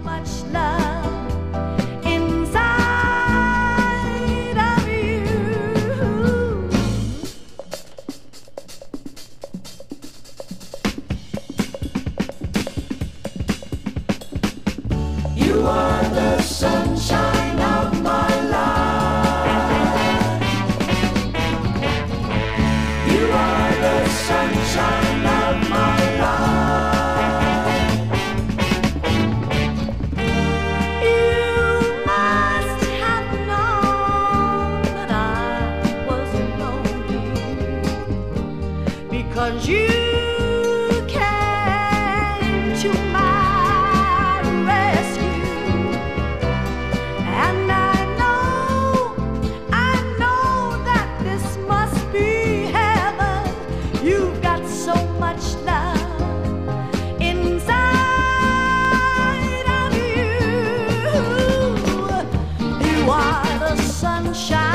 much love inside of you. You are the sunshine of my life. You are the sunshine of my life. You must have known that I was lonely, because you came to my rescue. And I know that this must be heaven. You've got so much love inside of you. You are the sunshine